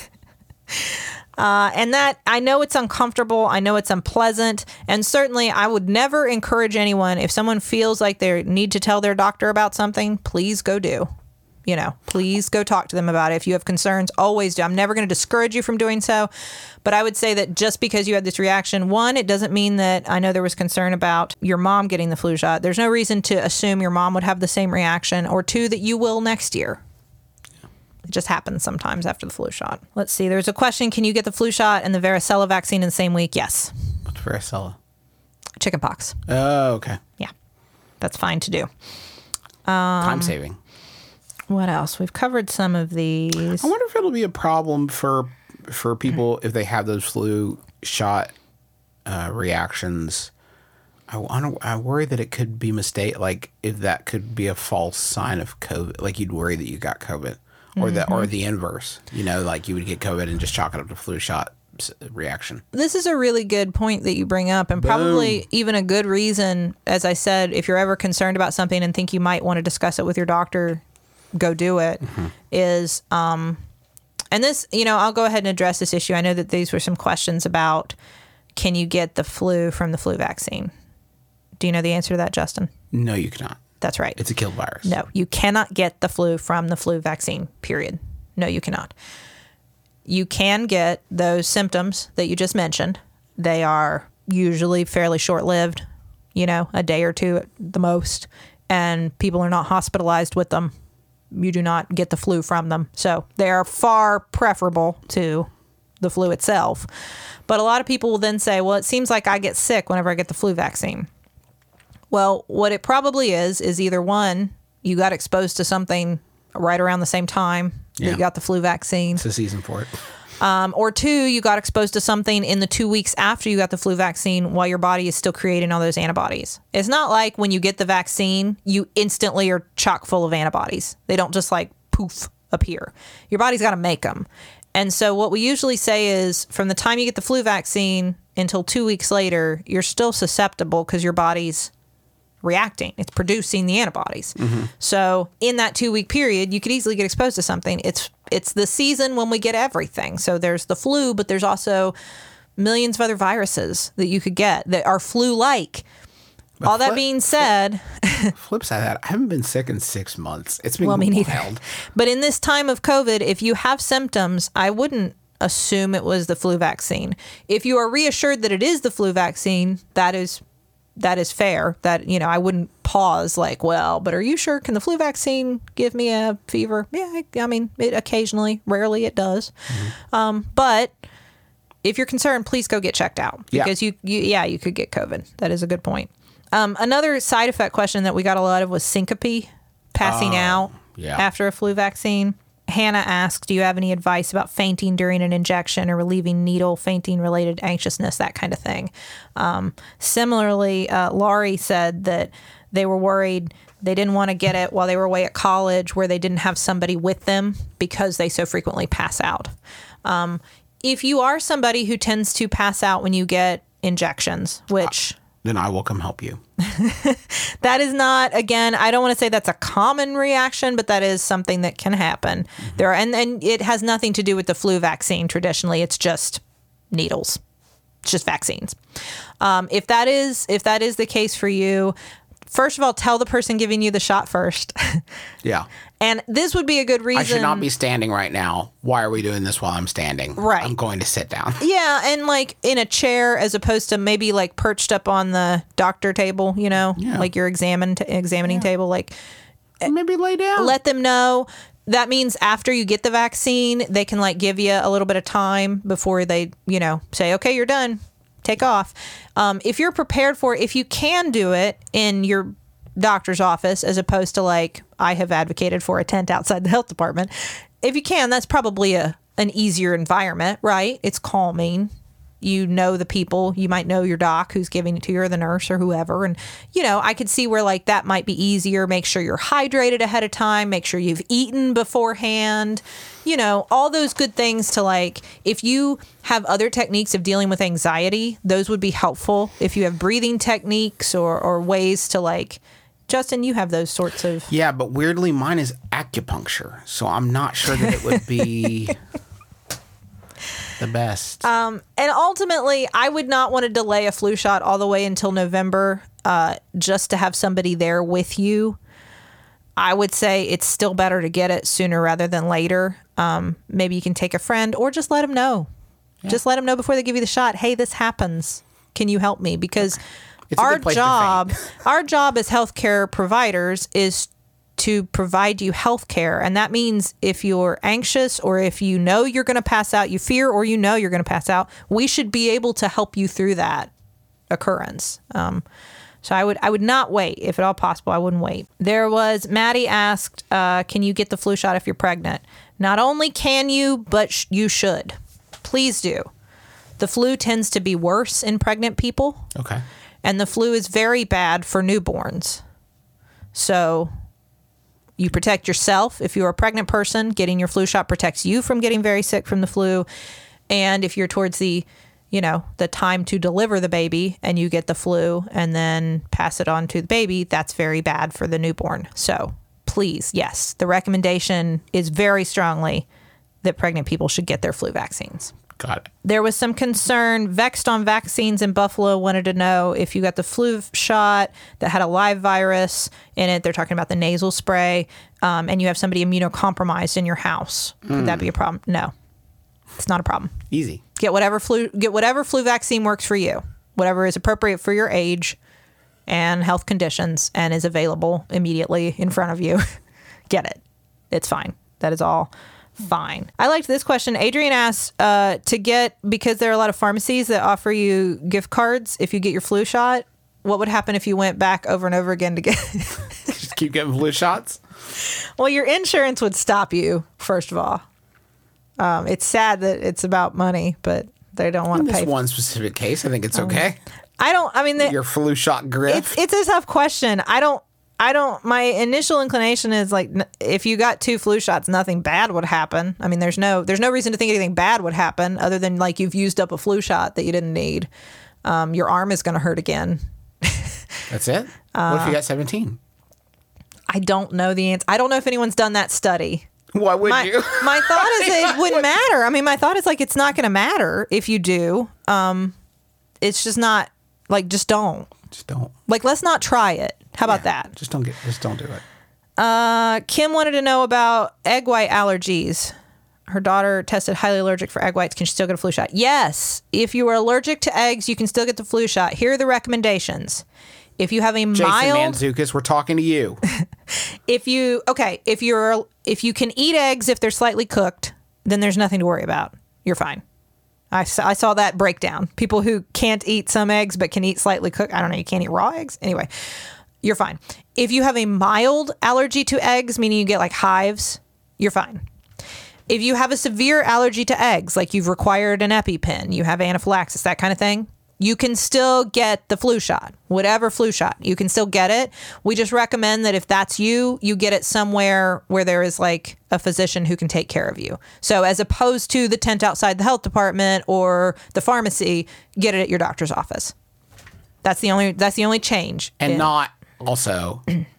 uh, and that, I know it's uncomfortable. I know it's unpleasant. And certainly, I would never encourage anyone, if someone feels like they need to tell their doctor about something, please go do. You know, please go talk to them about it. If you have concerns, always do. I'm never going to discourage you from doing so. But I would say that just because you had this reaction, one, it doesn't mean that, I know there was concern about your mom getting the flu shot. There's no reason to assume your mom would have the same reaction, or two, that you will next year. It just happens sometimes after the flu shot. Let's see. There's a question. Can you get the flu shot and the varicella vaccine in the same week? Yes. What's varicella? Chickenpox. Oh, okay. Yeah. That's fine to do. Um, Time saving. What else? We've covered some of these. I wonder if it'll be a problem for for people if they have those flu shot uh, reactions. I, I, I worry that it could be mistake, like if that could be a false sign of COVID. Like you'd worry that you got COVID, or mm-hmm. the or the inverse. You know, like you would get COVID and just chalk it up to flu shot reaction. This is a really good point that you bring up, and Boom. Probably even a good reason. As I said, if you're ever concerned about something and think you might want to discuss it with your doctor, go do it. Mm-hmm. Is um and this, you know, I'll go ahead and address this issue. I know that these were some questions about, can you get the flu from the flu vaccine? Do you know the answer to that, Justin? No, you cannot. That's right. It's a killed virus. No, you cannot get the flu from the flu vaccine, period. No, you cannot. You can get those symptoms that you just mentioned. They are usually fairly short-lived, you know, a day or two at the most, and people are not hospitalized with them. You do not get the flu from them. So they are far preferable to the flu itself. But a lot of people will then say, well, it seems like I get sick whenever I get the flu vaccine. Well, what it probably is, is either one, you got exposed to something right around the same time yeah. that you got the flu vaccine. It's the season for it. Um, or two, you got exposed to something in the two weeks after you got the flu vaccine while your body is still creating all those antibodies. It's not like when you get the vaccine, you instantly are chock full of antibodies. They don't just like poof appear. Your body's got to make them. And so what we usually say is from the time you get the flu vaccine until two weeks later, you're still susceptible because your body's reacting. It's producing the antibodies. Mm-hmm. So in that two week period, you could easily get exposed to something. It's it's the season when we get everything. So there's the flu, but there's also millions of other viruses that you could get that are flu-like. But All that flip, being said, flip, flip side of that, I haven't been sick in six months. It's been well, me neither. wild. But in this time of COVID, if you have symptoms, I wouldn't assume it was the flu vaccine. If you are reassured that it is the flu vaccine, that is that is fair. That, you know, I wouldn't pause like, well, but are you sure? Can the flu vaccine give me a fever? Yeah, I, I mean, it occasionally, rarely it does. Mm-hmm. Um, but if you're concerned, please go get checked out because yeah. you, you, yeah, you could get COVID. That is a good point. Um, another side effect question that we got a lot of was syncope, passing uh, out yeah. after a flu vaccine. Hannah asked, do you have any advice about fainting during an injection or relieving needle fainting related anxiousness, that kind of thing? Um, similarly, uh, Laurie said that they were worried they didn't want to get it while they were away at college where they didn't have somebody with them because they so frequently pass out. Um, if you are somebody who tends to pass out when you get injections, which... Uh, then I will come help you. That is not, again, I don't want to say that's a common reaction, but that is something that can happen. Mm-hmm. There are, and, and it has nothing to do with the flu vaccine traditionally. It's just needles. It's just vaccines. Um, if that is if that is the case for you, first of all, tell the person giving you the shot first. Yeah. And this would be a good reason. I should not be standing right now. Why are we doing this while I'm standing? Right. I'm going to sit down. Yeah, and like in a chair as opposed to maybe like perched up on the doctor table, you know, Yeah. like your examine t- examining table. Like, Maybe lay down. let them know. That means after you get the vaccine, they can like give you a little bit of time before they, you know, say, okay, you're done. Take off. Um, if you're prepared for it, if you can do it in your doctor's office as opposed to like I have advocated for a tent outside the health department, if you can, that's probably a an easier environment, right? It's calming. You know the people. You might know your doc who's giving it to you, or the nurse or whoever. And, you know, I could see where like that might be easier. Make sure you're hydrated ahead of time. Make sure you've eaten beforehand. You know, all those good things to like, if you have other techniques of dealing with anxiety, those would be helpful. If you have breathing techniques or, or ways to like, Justin, you have those sorts of. Yeah, but weirdly, mine is acupuncture. So I'm not sure that it would be the best. Um, and ultimately, I would not want to delay a flu shot all the way until November uh, just to have somebody there with you. I would say it's still better to get it sooner rather than later. Um, maybe you can take a friend or just let them know. Yeah. Just let them know before they give you the shot. Hey, this happens. Can you help me? Because It's a our good place to job, faint. our job as healthcare providers is to provide you health care. And that means if you're anxious or if you know you're going to pass out, you fear or you know you're going to pass out, we should be able to help you through that occurrence. Um, so I would I would not wait. If at all possible, I wouldn't wait. There was, Maddie asked, uh, can you get the flu shot if you're pregnant? Not only can you, but sh- you should. Please do. The flu tends to be worse in pregnant people. Okay. And the flu is very bad for newborns. So you protect yourself. If you're a pregnant person, getting your flu shot protects you from getting very sick from the flu. And if you're towards the, you know, the time to deliver the baby and you get the flu and then pass it on to the baby, that's very bad for the newborn. So please, yes, the recommendation is very strongly that pregnant people should get their flu vaccines. Got it. There was some concern. Vexed on Vaccines in Buffalo wanted to know if you got the flu shot that had a live virus in it. They're talking about the nasal spray, um, and you have somebody immunocompromised in your house. Could Mm. that be a problem? No, it's not a problem. Easy. Get whatever flu get whatever flu vaccine works for you, whatever is appropriate for your age and health conditions, and is available immediately in front of you. Get it. It's fine. That is all. Fine. I liked this question. Adrian asked uh, to get, because there are a lot of pharmacies that offer you gift cards if you get your flu shot, what would happen if you went back over and over again to get Just keep getting flu shots. Well, your insurance would stop you, first of all. Um, it's sad that it's about money, but they don't want In to this pay. one specific case, I think it's okay. I don't, I mean, the, Your flu shot grip. it's, it's a tough question. I don't, I don't, my initial inclination is like, n- if you got two flu shots, nothing bad would happen. I mean, there's no, there's no reason to think anything bad would happen other than like you've used up a flu shot that you didn't need. Um, your arm is going to hurt again. That's it? what if you got seventeen? I don't know the answer. I don't know if anyone's done that study. Why would My, you? my thought is that it wouldn't matter. I mean, my thought is like, it's not going to matter if you do. Um, it's just not like, just don't. Just don't. Like, let's not try it. How about Yeah, that? Just don't get. Just don't do it. Uh, Kim wanted to know about egg white allergies. Her daughter tested highly allergic for egg whites. Can she still get a flu shot? Yes. If you are allergic to eggs, you can still get the flu shot. Here are the recommendations. If you have a Jason mild, Mantzoukas, we're talking to you. if you okay, if you're if you can eat eggs if they're slightly cooked, then there's nothing to worry about. You're fine. I saw, I saw that breakdown. People who can't eat some eggs but can eat slightly cooked. I don't know. You can't eat raw eggs. Anyway, you're fine. If you have a mild allergy to eggs, meaning you get like hives, you're fine. If you have a severe allergy to eggs, like you've required an EpiPen, you have anaphylaxis, that kind of thing, you can still get the flu shot, whatever flu shot. You can still get it. We just recommend that if that's you, you get it somewhere where there is like a physician who can take care of you. So as opposed to the tent outside the health department or the pharmacy, get it at your doctor's office. That's the only that's the only change. And in- not also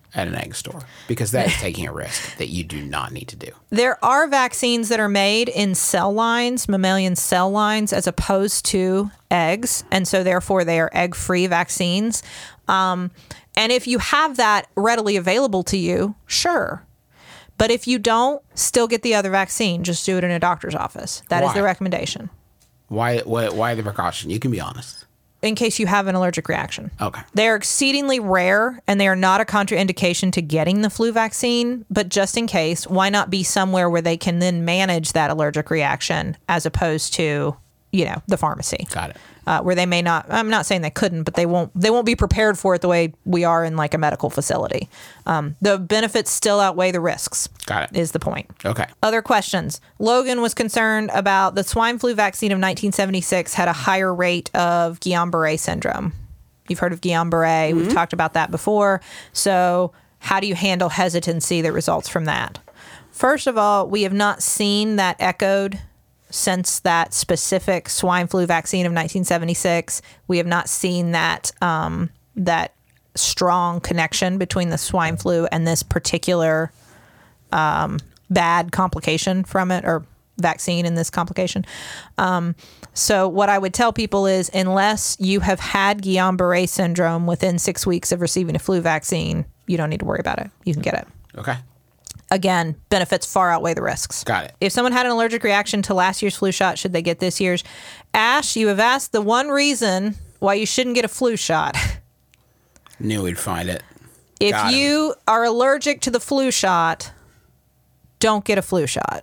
at an egg store because that is taking a risk that you do not need to do. There are vaccines that are made in cell lines, mammalian cell lines, as opposed to eggs. And so therefore they are egg-free vaccines. Um, and if you have that readily available to you, sure. But if you don't, still get the other vaccine. Just do it in a doctor's office. That is Why? the recommendation. Why, why, why the precaution? You can be honest. In case you have an allergic reaction. Okay. They are exceedingly rare, and they are not a contraindication to getting the flu vaccine. But just in case, why not be somewhere where they can then manage that allergic reaction as opposed to, you know, the pharmacy? Got it. Uh, where they may not, I'm not saying they couldn't, but they won't they won't be prepared for it the way we are in like a medical facility. Um, the benefits still outweigh the risks. Got it. Is the point. Okay. Other questions. Logan was concerned about the swine flu vaccine of nineteen seventy-six had a higher rate of Guillain-Barré syndrome. You've heard of Guillain-Barré. Mm-hmm. We've talked about that before. So how do you handle hesitancy that results from that? First of all, we have not seen that echoed since that specific swine flu vaccine of nineteen seventy-six. We have not seen that um, that strong connection between the swine flu and this particular um, bad complication from it, or vaccine in this complication. Um, so what I would tell people is, unless you have had Guillain-Barré syndrome within six weeks of receiving a flu vaccine, you don't need to worry about it. You can get it. Okay. Again, benefits far outweigh the risks. Got it. If someone had an allergic reaction to last year's flu shot, should they get this year's? Ash, you have asked the one reason why you shouldn't get a flu shot. Knew we'd find it. If Got him. you are allergic to the flu shot, don't get a flu shot.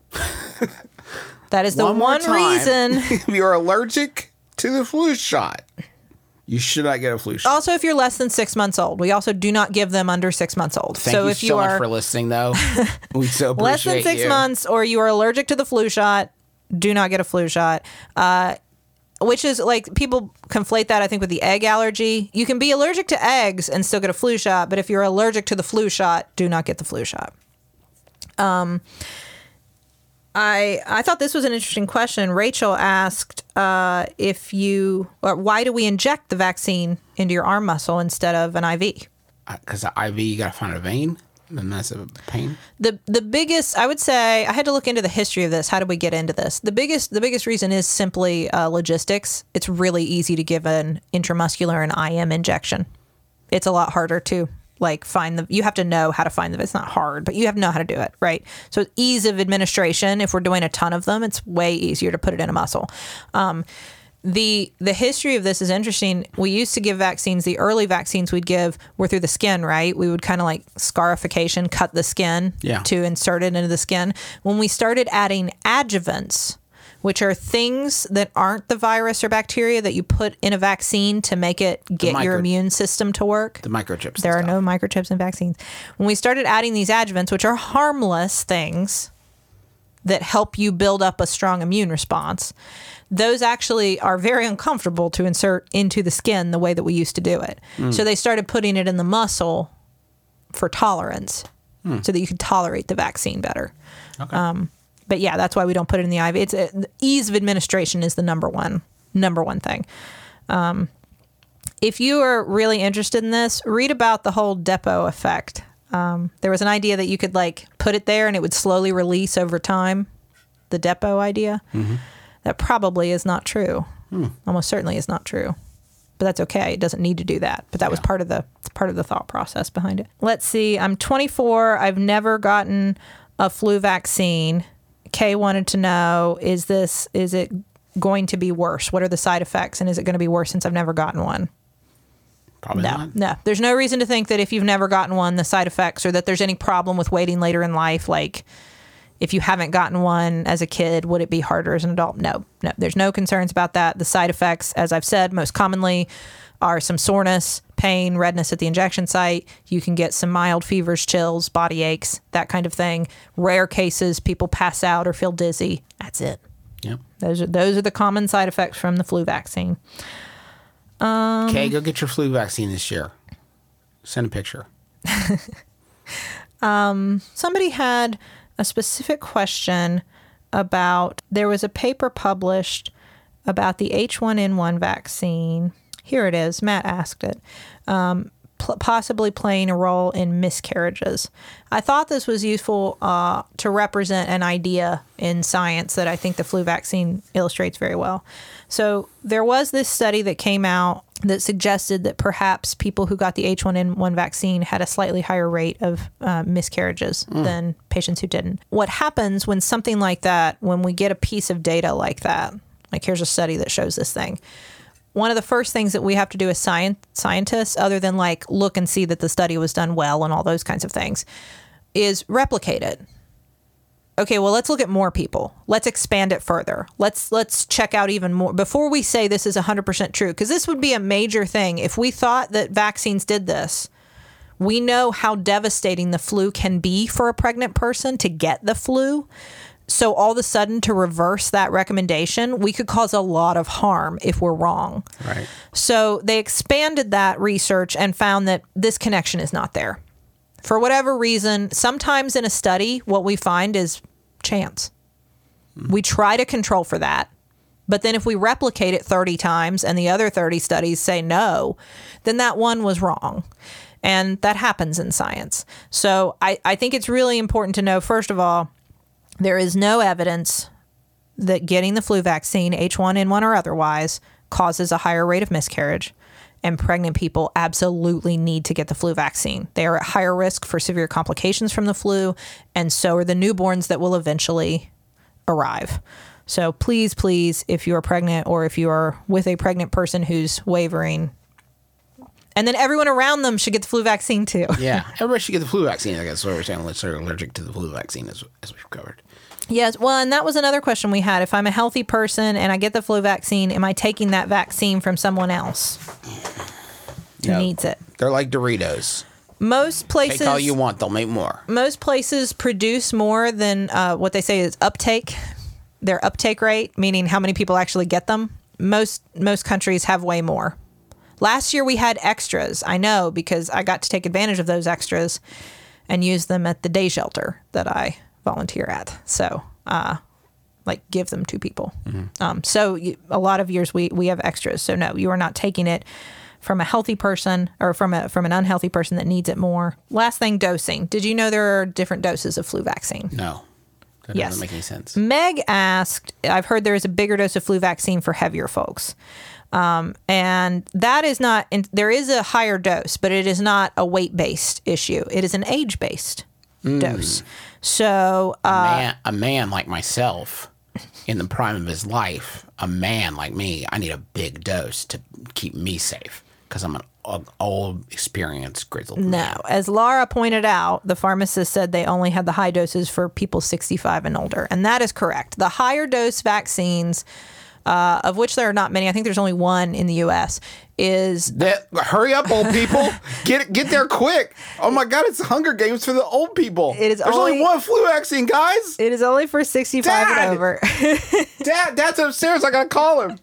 That is the One more one time. reason. If you're allergic to the flu shot, you should not get a flu shot. Also, if you're less than six months old, we also do not give them under six months old. Thank so you if so you much are for listening, though. We so appreciate less than six you. months, or you are allergic to the flu shot, do not get a flu shot. Uh, which is like, people conflate that, I think, with the egg allergy. You can be allergic to eggs and still get a flu shot, but if you're allergic to the flu shot, do not get the flu shot. Um, I I thought this was an interesting question. Rachel asked uh, if you, or why do we inject the vaccine into your arm muscle instead of an I V? Because the I V, you got to find a vein. Then that's a pain. The the biggest, I would say, I had to look into the history of this. How did we get into this? The biggest the biggest reason is simply uh, logistics. It's really easy to give an intramuscular and I M injection. It's a lot harder to like find the, you have to know how to find them. It's not hard, but you have to know how to do it, right? So ease of administration, if we're doing a ton of them, it's way easier to put it in a muscle. Um, The the history of this is interesting. We used to give vaccines. The early vaccines we'd give were through the skin, right? We would kind of like scarification, cut the skin Yeah. to insert it into the skin. When we started adding adjuvants, which are things that aren't the virus or bacteria that you put in a vaccine to make it get micro- your immune system to work. The microchips. There are and no stuff. microchips in vaccines. When we started adding these adjuvants, which are harmless things that help you build up a strong immune response, those actually are very uncomfortable to insert into the skin the way that we used to do it. Mm. So they started putting it in the muscle for tolerance Mm. so that you could tolerate the vaccine better. Okay. Um, but yeah, that's why we don't put it in the I V. It's a, the ease of administration is the number one, number one thing. Um, if you are really interested in this, read about the whole depot effect. Um, there was an idea that you could like put it there and it would slowly release over time. The depot idea. Mm-hmm. That probably is not true. Hmm. Almost certainly is not true. But that's okay. It doesn't need to do that. But that was Yeah. part of the it's part of the thought process behind it. Let's see. I'm twenty-four. I've never gotten a flu vaccine. Kay wanted to know, is this is it going to be worse? What are the side effects? And is it going to be worse since I've never gotten one? Probably No, not. no. There's no reason to think that if you've never gotten one, the side effects, or that there's any problem with waiting later in life. Like, if you haven't gotten one as a kid, would it be harder as an adult? No, no. There's no concerns about that. The side effects, as I've said, most commonly are some soreness, pain, redness at the injection site. You can get some mild fevers, chills, body aches, that kind of thing. Rare cases, people pass out or feel dizzy. That's it. Yep. Those are those are the common side effects from the flu vaccine. Um, Okay, go get your flu vaccine this year. Send a picture. um, somebody had a specific question about, there was a paper published about the H one N one vaccine. Here it is. Matt asked it. Um, pl- possibly playing a role in miscarriages. I thought this was useful uh, to represent an idea in science that I think the flu vaccine illustrates very well. So there was this study that came out that suggested that perhaps people who got the H one N one vaccine had a slightly higher rate of uh, miscarriages mm. than patients who didn't. What happens when something like that, when we get a piece of data like that, like here's a study that shows this thing, one of the first things that we have to do as science, scientists, other than like look and see that the study was done well and all those kinds of things, is replicate it. Okay, well, let's look at more people. Let's expand it further. Let's let's check out even more before we say this is one hundred percent true, because this would be a major thing. If we thought that vaccines did this, we know how devastating the flu can be for a pregnant person to get the flu. So all of a sudden, to reverse that recommendation, we could cause a lot of harm if we're wrong. Right. So they expanded that research and found that this connection is not there. For whatever reason, sometimes in a study, what we find is chance. Mm. We try to control for that. But then if we replicate it thirty times and the other thirty studies say no, then that one was wrong. And that happens in science. So I, I think it's really important to know, first of all, there is no evidence that getting the flu vaccine, H one N one or otherwise, causes a higher rate of miscarriage. And pregnant people absolutely need to get the flu vaccine. They are at higher risk for severe complications from the flu, and so are the newborns that will eventually arrive. So please, please, if you are pregnant or if you are with a pregnant person who's wavering, and then everyone around them should get the flu vaccine too. Yeah, everybody should get the flu vaccine. I guess what we're saying. Let's are allergic to the flu vaccine, as, as we've covered. Yes, well, and that was another question we had. If I'm a healthy person and I get the flu vaccine, am I taking that vaccine from someone else who No. needs it? They're like Doritos. Most places, Take all you want, they'll make more. most places produce more than uh, what they say is uptake. Their uptake rate, meaning how many people actually get them. Most most countries have way more. Last year we had extras. I know because I got to take advantage of those extras and use them at the day shelter that I volunteer at. So, uh, like, give them to people. Mm-hmm. Um, so, you, a lot of years we we have extras. So, no, you are not taking it from a healthy person or from a from an unhealthy person that needs it more. Last thing, dosing. Did you know there are different doses of flu vaccine? No, that Yes. doesn't make any sense. Meg asked, I've heard there is a bigger dose of flu vaccine for heavier folks. Um, and that is not, in, there is a higher dose, but it is not a weight-based issue. It is an age-based mm. dose. So, uh, a, man, a man like myself, in the prime of his life, a man like me, I need a big dose to keep me safe because I'm an old, experienced, grizzled no. man. As Laura pointed out, the pharmacist said they only had the high doses for people sixty-five and older. And that is correct. The higher dose vaccines, uh, of which there are not many, I think there's only one in the U S, is... That, hurry up, old people. Get get there quick. Oh, my God, it's the Hunger Games for the old people. It is There's only, only one flu vaccine, guys. It is only for sixty-five Dad! and over. Dad, Dad's upstairs. I got to call him.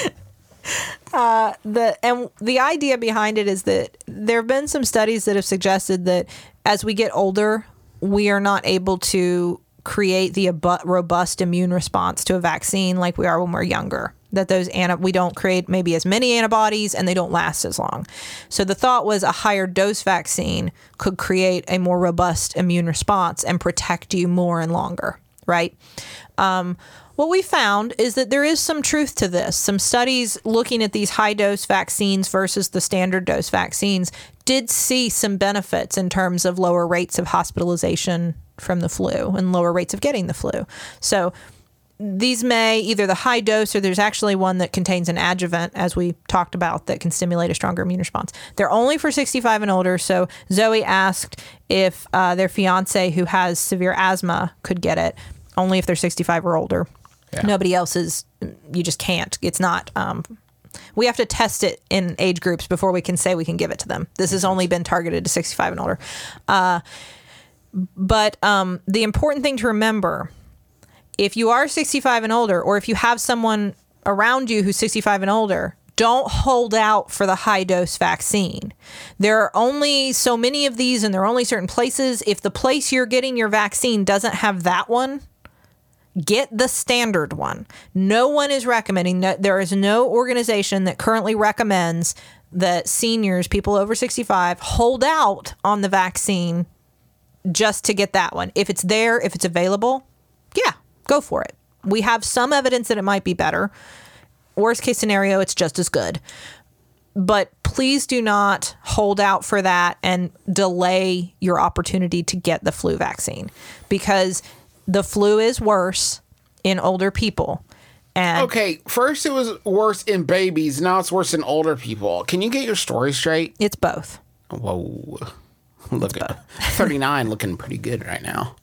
Uh, the and the idea behind it is that there have been some studies that have suggested that as we get older, we are not able to create the abu- robust immune response to a vaccine like we are when we're younger. That those anti- we don't create maybe as many antibodies and they don't last as long. So the thought was a higher dose vaccine could create a more robust immune response and protect you more and longer, right? Um, What we found is that there is some truth to this. Some studies looking at these high-dose vaccines versus the standard dose vaccines did see some benefits in terms of lower rates of hospitalization from the flu and lower rates of getting the flu. So these may, either the high dose or there's actually one that contains an adjuvant, as we talked about, that can stimulate a stronger immune response. They're only for sixty-five and older. So Zoe asked if uh, their fiance who has severe asthma could get it, only if they're sixty-five or older. Yeah. Nobody else is, you just can't. It's not, um, we have to test it in age groups before we can say we can give it to them. This has only been targeted to sixty-five and older. Uh, but um, the important thing to remember, if you are sixty-five and older, or if you have someone around you who's sixty-five and older, don't hold out for the high dose vaccine. There are only so many of these and there are only certain places. If the place you're getting your vaccine doesn't have that one, get the standard one. No one is recommending that. There is no organization that currently recommends that seniors, people over sixty-five, hold out on the vaccine just to get that one. If it's there, if it's available, yeah, go for it. We have some evidence that it might be better. Worst case scenario, it's just as good. But please do not hold out for that and delay your opportunity to get the flu vaccine, because the flu is worse in older people. And Okay, first it was worse in babies. Now it's worse in older people. Can you get your story straight? it's both. Whoa. Look at thirty-nine looking pretty good right now.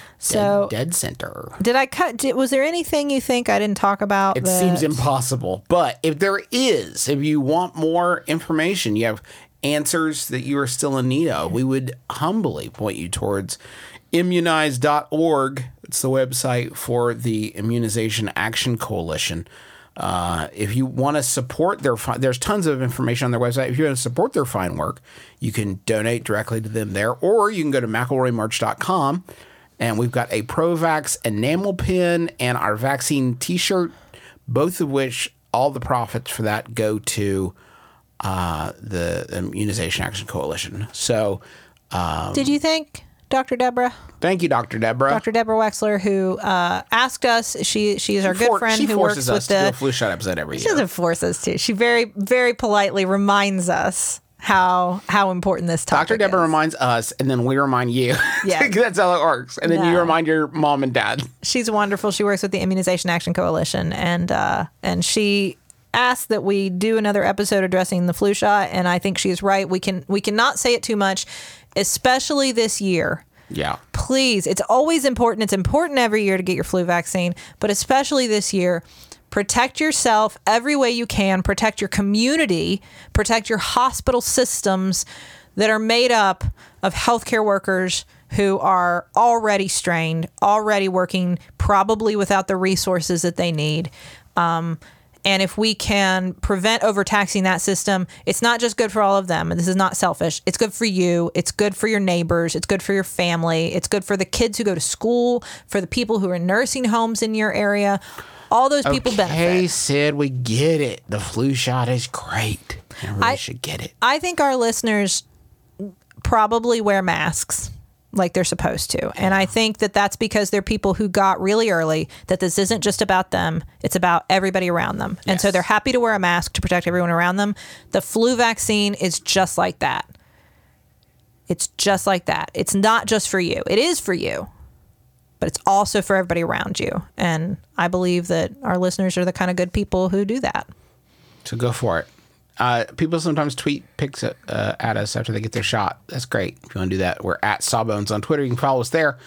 So Dead, dead center. did I cut? Did, was there anything you think I didn't talk about? It that- seems impossible. But if there is, if you want more information, you have answers that you are still in need of, we would humbly point you towards immunize dot org. It's the website for the Immunization Action Coalition. Uh, if you want to support their, fi- there's tons of information on their website. If you want to support their fine work, you can donate directly to them there, or you can go to McElroy March dot com. And we've got a ProVax enamel pin and our vaccine T-shirt, both of which all the profits for that go to uh, the Immunization Action Coalition. So um, Did you think, Doctor Deborah? thank you, Doctor Deborah. Doctor Deborah Wexler, who uh, asked us, she she is our good For- friend she who forces works us with to do the. a flu shot episode every She year. doesn't force us to. She very very politely reminds us how how important this topic Doctor Deborah is. reminds us, and then we remind you. Yeah. That's how it works. And then you No. remind your mom and dad. She's wonderful. She works with the Immunization Action Coalition, and uh, and she asked that we do another episode addressing the flu shot. And I think she's right. We can we cannot say it too much, especially this year. Yeah. Please, it's always important. It's important every year to get your flu vaccine, but especially this year. Protect yourself every way you can. Protect your community. Protect your hospital systems that are made up of healthcare workers who are already strained, already working, probably without the resources that they need. Um, and if we can prevent overtaxing that system, it's not just good for all of them. This is not selfish. It's good for you. It's good for your neighbors. It's good for your family. It's good for the kids who go to school, for the people who are in nursing homes in your area. All those people Okay, benefit. Sid, we get it. The flu shot is great. Everybody I- should get it. I think our listeners probably wear masks like they're supposed to. And I think that that's because they're people who got really early that this isn't just about them. It's about everybody around them. And so Yes. they're happy to wear a mask to protect everyone around them. The flu vaccine is just like that. It's just like that. It's not just for you. It is for you, but it's also for everybody around you. And I believe that our listeners are the kind of good people who do that. So go for it. Uh, people sometimes tweet pics at, uh, at us after they get their shot. That's great. If you want to do that, we're at Sawbones on Twitter. You can follow us there.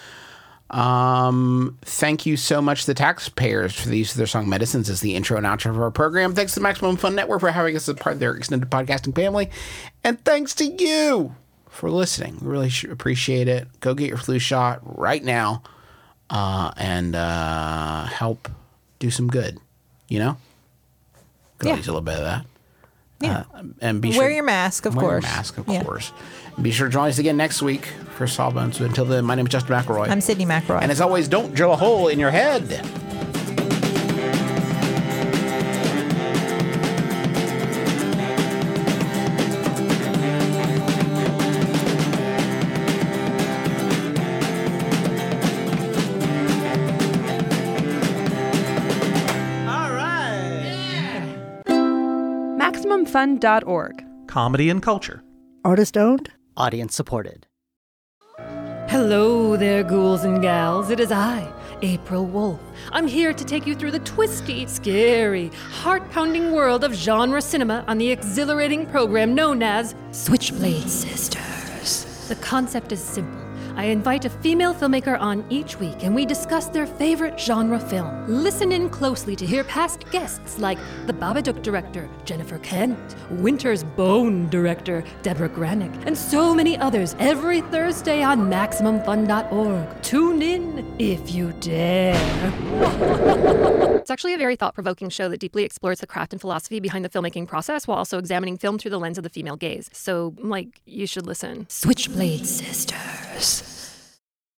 Um, thank you so much to the taxpayers for the use of their song Medicines as the intro and outro of our program. Thanks to the Maximum Fun Network for having us as part of their extended podcasting family. And thanks to you for listening. We really sh- appreciate it. Go get your flu shot right now uh, and uh, help do some good. You know? Could Yeah. use a little bit of that. Yeah. Uh, and be Wear sure, your mask, of wear course. Your mask, of Yeah. course. And be sure to join us again next week for Sawbones. Until then, my name is Justin McElroy. I'm Sydney McRoy. and as always, don't drill a hole in your head. All right. Maximum Fun dot org. Comedy and culture. Artist owned? Audience supported. Hello there, ghouls and gals. It is I, April Wolf. I'm here to take you through the twisty, scary, heart-pounding world of genre cinema on the exhilarating program known as Switchblade Sisters. The concept is simple. I invite a female filmmaker on each week, and we discuss their favorite genre film. Listen in closely to hear past guests like the Babadook director, Jennifer Kent, Winter's Bone director, Deborah Granick, and so many others every Thursday on Maximum Fun dot org. Tune in if you dare. It's actually a very thought-provoking show that deeply explores the craft and philosophy behind the filmmaking process while also examining film through the lens of the female gaze. So, like, you should listen. Switchblade Sisters.